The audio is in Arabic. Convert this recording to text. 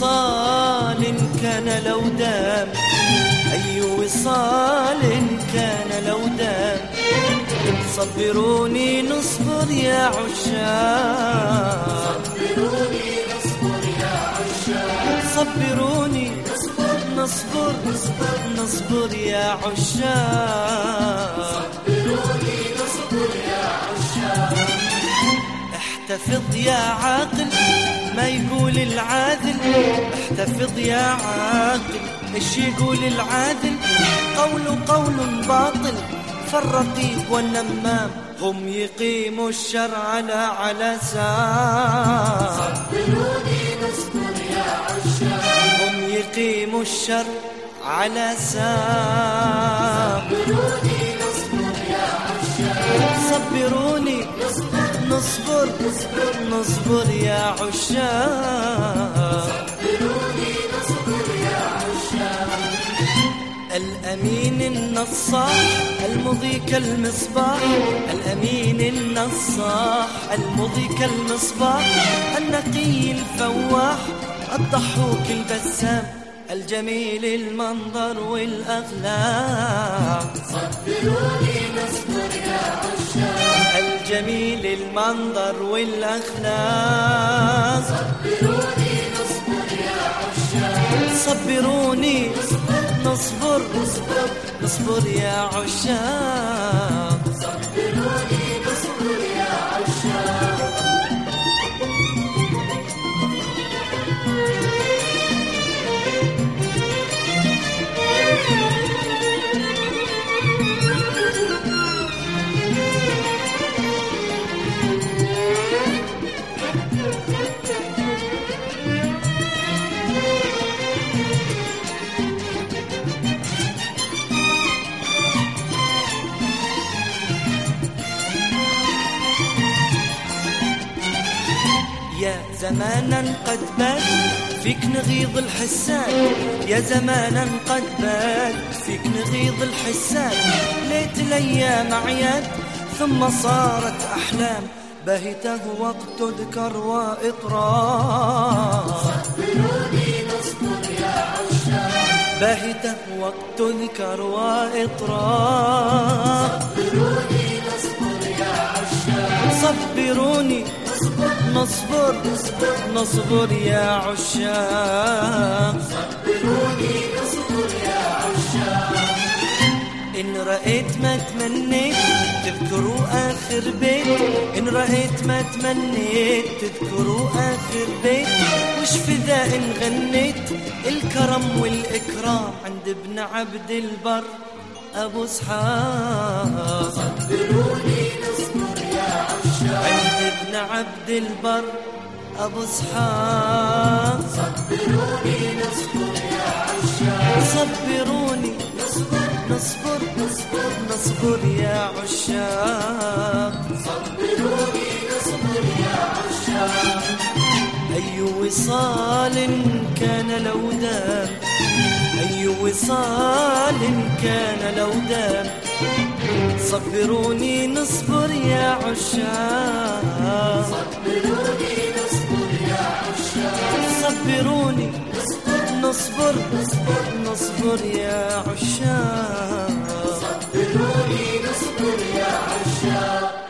وصال كان لو دام، أي وصال كان لو دام. صبروني نصبر يا عشاق، صبروني نصبر يا عشاق، صبروني نصبر نصبر يا عشاق، صبروني نصبر يا عشاق. احتفظ يا عاقل ما يقول العادل، احتفظ يا عاقل ايش يقول العادل. قول باطل، فالرقيب والنمام هم يقيموا الشرع على سام. صبروني نصبر يا عشاق، هم يقيموا الشرع على سام. صبروني نصبر يا عشاق، صبروني نصبر نصبر يا عشاق. صبروني نصبر يا عشاق. الأمين النصاح المضي كالمصباح، الأمين النصاح المضي كالمصباح. النقي الفواح الضحوك البسام، الجميل المنظر والأخلاق. صبروني نصبر يا عشاق، الجميل المنظر والأخلاق. صبروني نصبر يا عشاق، صبروني نصبر نصبر يا عشاق. صبروني نصبر يا عشاق. يا زمانا قد بات فيك نغيض الحسان، يا زمانا قد بات فيك نغيض الحسان. ليت الأيام أعياد ثم صارت أحلام، بهته وقت تذكر وإطرار. صبروني نصبر يا عشاق، بهته وقت تذكر وإطرار. صبروني نصبر يا عشاق، صبروني نصبر نصبر يا عشاق. صبروني نصبر يا عشاق. إن رأيت ما تمنيت تذكروا آخر بيت، إن رأيت ما تمنيت تذكروا آخر بيت. وش في ذا إن غنيت الكرم والإكرام عند ابن عبد البر أبو اسحاق. صبروني نصبر يا عشاق، عند ابن عبد البر أبو اسحاق. صبروني نصبر يا عشاق، صبروني نصبر نصبر يا عشاق. صبروني نصبر يا عشاق. أي وصال كان لو دام، أي وصال كان لو دام. صبروني نصبر يا عشاق، صبروني نصبر يا عشاق، صبروني نصبر نصبر يا عشاق. صبروني نصبر يا عشاق.